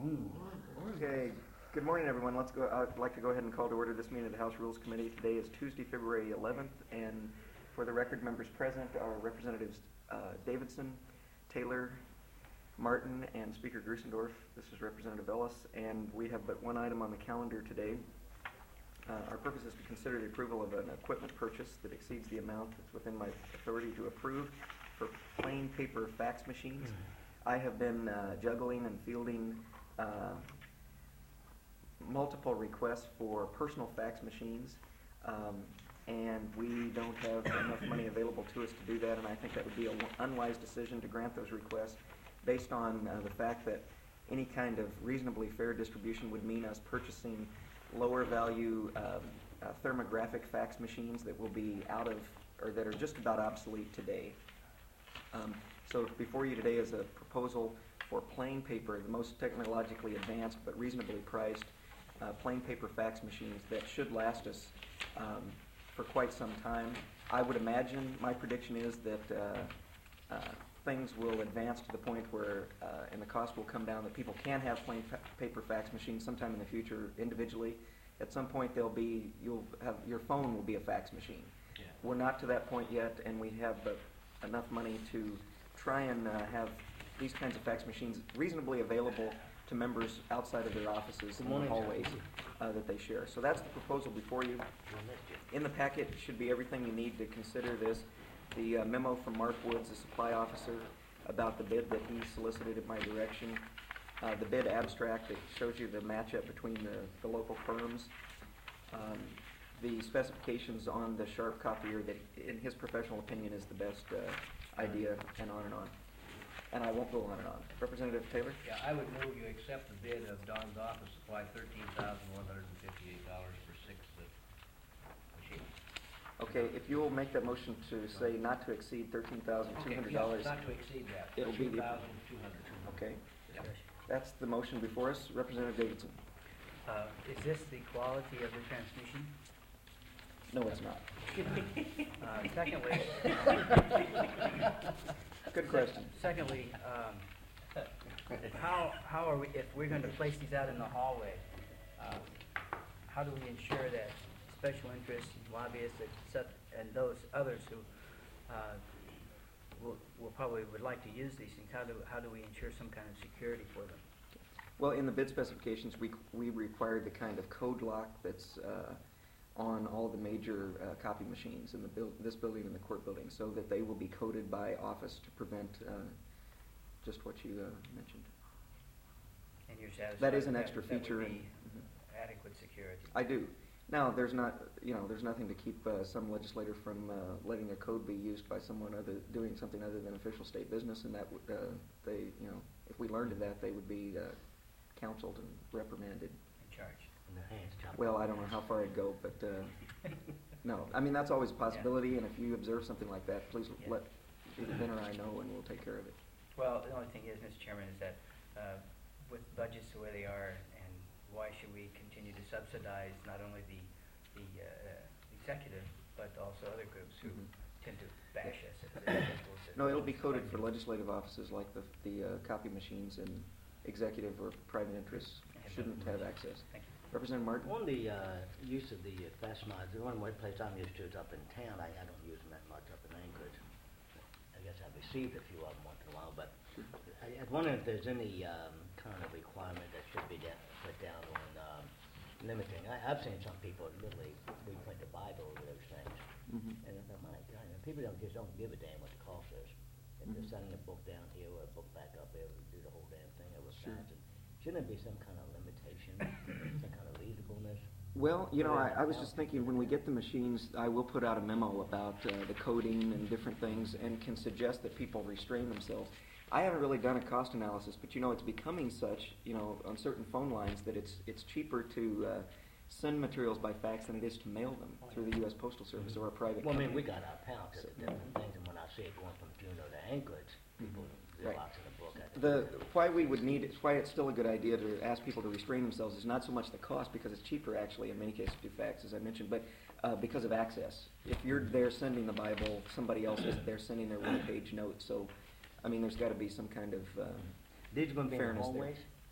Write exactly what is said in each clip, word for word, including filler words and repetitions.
Okay, good morning, everyone. Let's go. I'd like to go ahead and call to order this meeting of the House Rules Committee. Today is Tuesday, February eleventh, and for the record, members present are Representatives uh, Davidson, Taylor, Martin, and Speaker Grusendorf. This is Representative Ellis, and we have but one item on the calendar today. Uh, our purpose is to consider the approval of an equipment purchase that exceeds the amount that's within my authority to approve for plain paper fax machines. I have been uh, juggling and fielding uh, multiple requests for personal fax machines, um, and we don't have enough money available to us to do that, and I think that would be an unwise decision to grant those requests based on uh, the fact that any kind of reasonably fair distribution would mean us purchasing lower value um, uh, thermographic fax machines that will be out of, or that are just about obsolete today. Um, so before you today is a proposal for plain paper, the most technologically advanced but reasonably priced uh, plain paper fax machines that should last us um, for quite some time. I would imagine, my prediction is that uh, uh, things will advance to the point where, uh, and the cost will come down, that people can have plain fa- paper fax machines sometime in the future individually. At some point, they'll be, you'll have, your phone will be a fax machine. Yeah. We're not to that point yet, and we have uh, enough money to try and uh, have these kinds of fax machines reasonably available to members outside of their offices in the hallways uh, that they share. So that's the proposal before you. In the packet should be everything you need to consider this. The uh, memo from Mark Woods, the supply officer, about the bid that he solicited at my direction. Uh, the bid abstract that shows you the matchup between the, the local firms. Um, the specifications on the Sharp copier that, in his professional opinion, is the best uh, idea, and on and on. And I won't go on and on. Representative Taylor? Yeah, I would move you accept the bid of Don's Office Supply, thirteen thousand one hundred fifty-eight dollars for six uh, machines. Okay, if you will make that motion to say not to exceed thirteen thousand two hundred dollars. Okay, yeah, not to exceed that. It'll be the... two thousand two hundred dollars. Okay. Yep. That's the motion before us. Representative Davidson? Uh, is this the quality of the transmission? No, it's not. Uh, secondly, Good question. secondly, um, how how are we, if we're going to place these out in the hallway? Uh, how do we ensure that special interests, lobbyists, et cetera, and those others who uh, will, will probably would like to use these things, how do how do we ensure some kind of security for them? Well, in the bid specifications, we we required the kind of code lock that's uh, on all the major uh, copy machines in the build, this building and the court building, so that they will be coded by office to prevent uh, just what you uh, mentioned. And you're satisfied That is an that extra that would feature. be in, mhm. adequate security? I do. Now, there's not, you know, there's nothing to keep uh, some legislator from uh, letting a code be used by someone other doing something other than official state business, and that would, uh, they, you know, if we learned of that, they would be uh, counseled and reprimanded. In charge. And their hands chopped. Well, I don't know how far I'd go, but uh, no. I mean, that's always a possibility, and if you observe something like that, please Yeah. let either Ben or I know, and we'll take care of it. Well, the only thing is, Mister Chairman, is that uh, with budgets the way they are, and why should we continue to subsidize not only the the uh, executive, but also other groups who Mhm. tend to bash us as individuals? No, it'll be coded for legislative offices like the the uh, copy machines, and executive or private interests shouldn't have access. Thank you. Representative Martin? On the uh, use of the uh, fast mods, the one place I'm used to is up in town. I, I don't use them that much up in Anchorage. I guess I've received a few of them once in a while, but I, I was wondering if there's any um, kind of requirement that should be da- put down on um, limiting. I, I've seen some people literally reprint the Bible over those things, Mhm. and I thought, my God, and people don't just don't give a damn what the cost is. If Mhm. they're sending a book down here or a book back up there, we do the whole damn thing over Sure. times. And shouldn't there be some kind of limitation, some kind of reasonableness? Well, you know, I, I was just thinking, when we get the machines, I will put out a memo about uh, the coding and different things, and can suggest that people restrain themselves. I haven't really done a cost analysis, but you know, it's becoming such, you know, on certain phone lines that it's it's cheaper to uh, send materials by fax than it is to mail them through the U S Postal Service or a private Well, I mean, company. we got our pounds of the different things, and when I see it going from Juneau to Anchorage, people, there's Right. lots in the book. I- The why we would need it, why it's still a good idea to ask people to restrain themselves is not so much the cost, because it's cheaper actually in many cases to do fax, as I mentioned, but uh, because of access. If you're there sending the Bible, somebody else isn't there sending their one-page note. So, I mean, there's got to be some kind of uh, These are going to be in the fairness there. hallways?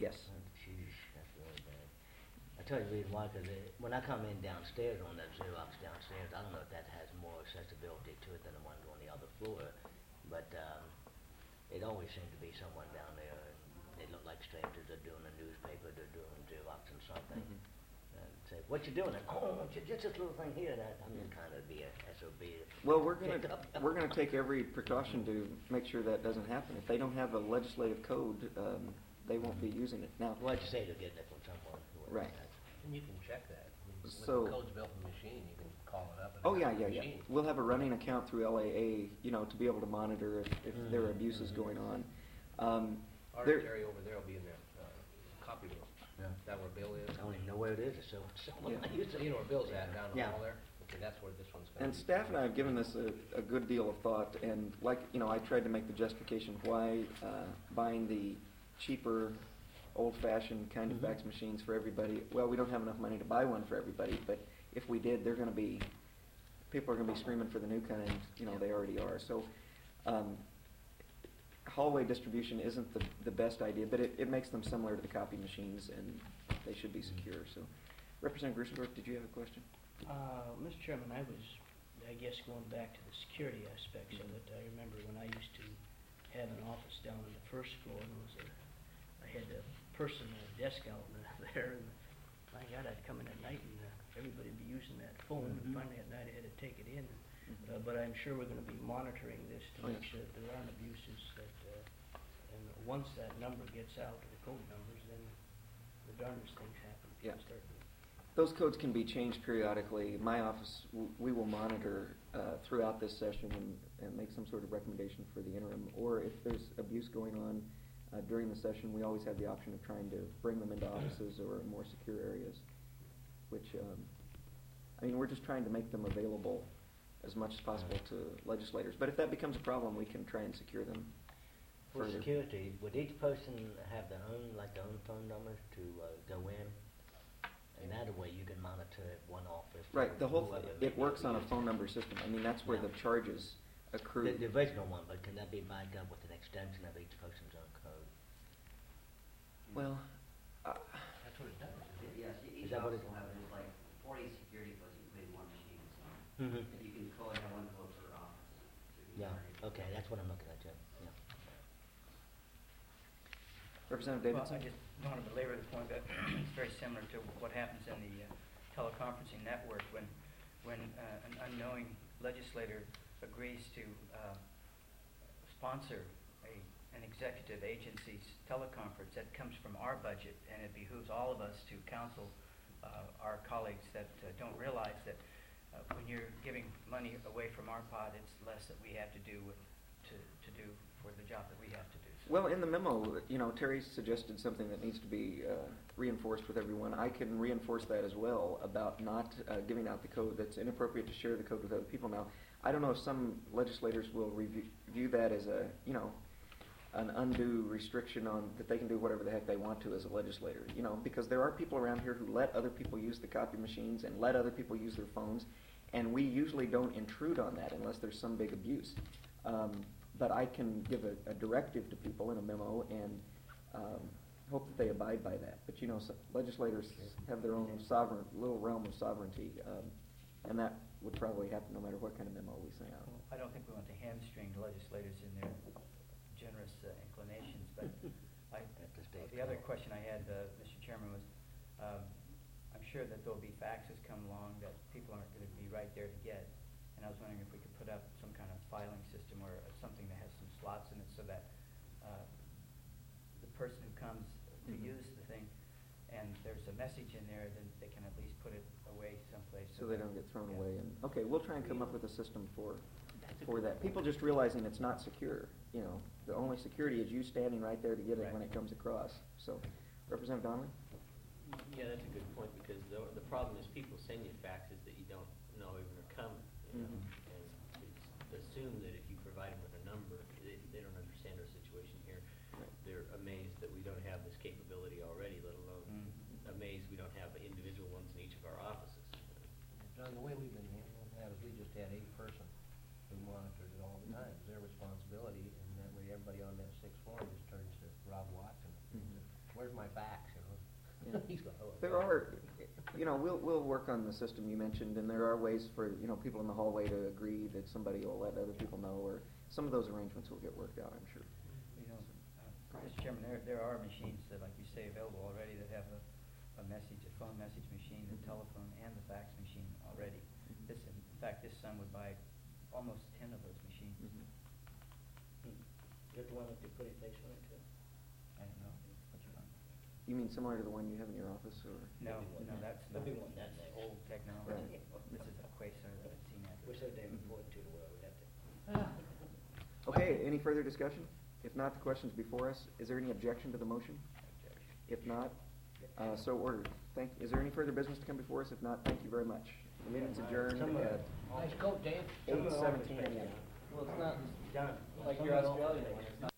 Yes. Oh, Jeez, that's really bad. I tell you the reason why, because when I come in downstairs on that Xerox downstairs, I don't know if that has more accessibility to it than the one on the other floor, but um, it always seems to be someone down there, and they look like strangers. They're doing a newspaper, they're doing Xerox and something. Mhm. And say, what you doing? And, oh, ju- just this little thing here. That I'm just trying to be a S O B. Well, we're gonna, Pick up. we're gonna take every precaution to make sure that doesn't happen. If they don't have a legislative code, um, they won't be using it. Now, Well, like you say, they're getting it from someone. who- Right. And you can check that. I mean, When So- the code's built in the machine, you can call it up. and oh it's yeah, on the yeah, yeah. machine. We'll have a running account through L A A, you know, to be able to monitor if, if there are Mhm, abuses mhm. going on. Um, Our there- area over there will be in that, uh, copy room. Yeah. Is that where Bill is? I don't even know where it is. It's so, someone Yeah. I used So to. you know where Bill's at, down the Yeah. hall there? Okay, that's where this one's gonna be. And staff and I have given this a, a good deal of thought, and like, you know, I tried to make the justification why uh, buying the cheaper, old-fashioned kind of Mhm. fax machines for everybody. Well, we don't have enough money to buy one for everybody, but if we did, they're gonna be, people are gonna be screaming for the new kind, you know, they already are. So, um, hallway distribution isn't the, the best idea, but it, it makes them similar to the copy machines, and they should be secure, so. Representative Grusendorf, did you have a question? Uh, Mister Chairman, I was, I guess, going back to the security aspects of it. I remember when I used to have an office down on the first floor, and it was a, I had a person, a desk out in there, and my God, I'd come in at night and uh, everybody'd be using that phone, and Mhm. finally at night I had to take it in. Uh, but I'm sure we're gonna be monitoring this Oh, to make yes. sure that there aren't abuses, that, uh, and once that number gets out, the code numbers, then the darndest things happen. Yeah. Start to- Those codes can be changed periodically. My office, w- we will monitor uh, throughout this session and, and make some sort of recommendation for the interim. Or if there's abuse going on uh, during the session, we always have the option of trying to bring them into offices or more secure areas. Which, um, I mean, we're just trying to make them available as much as possible to legislators. But if that becomes a problem, we can try and secure them For further. security, would each person have their own, like their own phone numbers to uh, go in? And that way you can monitor at one office. Right, the whole, whoever th- may it works on a be. phone number system. I mean, that's where Yeah. the charges accrue. The, the original one, but can that be backed up with an extension of each person's own code? Well, uh, That's what it does, isn't it? Yes, Is e- each that what office it- will have, there's like forty security codes you put in one machine, so Mm-hmm. you can code have one code per office. So you Yeah, can- okay, that's what I'm looking at, Jim, yeah. Representative Well, Davidson? I just don't want to belabor the point, but it's very similar to what happens in the uh, teleconferencing network when, when uh, an unknowing legislator agrees to uh, sponsor a, an executive agency's teleconference that comes from our budget, and it behooves all of us to counsel uh, our colleagues that uh, don't realize that uh, when you're giving money away from our pot, it's less that we have to do with, to, to do for the job that we have to do. So- Well, in the memo, you know, Terry suggested something that needs to be uh, reinforced with everyone. I can reinforce that as well about not uh, giving out the code. That's inappropriate to share the code with other people. Now, I don't know if some legislators will review, view that as a, you know, an undue restriction on that they can do whatever the heck they want to as a legislator. You know, because there are people around here who let other people use the copy machines and let other people use their phones, and we usually don't intrude on that unless there's some big abuse. Um, But I can give a, a directive to people in a memo and um, hope that they abide by that. But you know, so legislators have their own sovereign, little realm of sovereignty, um, and that would probably happen no matter what kind of memo we send out. I don't think we want to hamstring legislators in their generous uh, inclinations, but I, At the state the other level. question I had, uh, Mister Chairman, was, um, I'm sure that there'll be faxes come along that people aren't going to be right there to get, and I was wondering if we could put up some kind of filing system or uh, something that has some slots in it so that uh, the person who comes to Mhm. use the thing, and there's a message in there, then they can at least put it away someplace. So they don't get thrown Yeah. away. And okay, we'll try and come up with a system for That's a for good that. point. People just realizing it's not secure. You know, the only security is you standing right there to get it Right. when it comes across. So, Representative Donnelly? Yeah, that's a good point, because the, the problem is people send you faxes that you don't know even are coming, you know? Mhm. And it's assumed that if you provide them with a number, they, they don't understand our situation here. Right. They're amazed that we don't have this capability already, let alone Mm. amazed we don't have individual ones in each of our offices. John, the way we've been handling that is we just had a person who monitored it all the time. It's their responsibility, and that way everybody on that sixth floor just turns to Rob Watson. Mhm. Where where's my fax, you Yeah. know? He's going, oh. There are, you know, we'll, we'll work on the system you mentioned, and there are ways for, you know, people in the hallway to agree that somebody will let other people know, or some of those arrangements will get worked out, I'm sure. You know, uh, Mister Chairman, there, there are machines that, like you say, available already that have a, a message, a phone message machine, a telephone, and the fax machine already. This, in fact, this son would buy almost ten of those machines. Mhm. Hmm. Is that the one that they put in place on it too? I don't know, what you want. You mean similar to the one you have in your office, or? No, Maybe one no, that- that's not, maybe one that's that- old technology. Right. This is a Quasar that I've seen at. Wish they'd have important to, where we have to. Okay, any further discussion? If not, the question's before us. Is there any objection to the motion? If not, uh, so ordered. Thank, is there any further business to come before us? If not, thank you very much. The meeting's adjourned Some of at it- Nice coat, Dave. eight seventeen a m Well, it's not Done. like your Australian one, it's not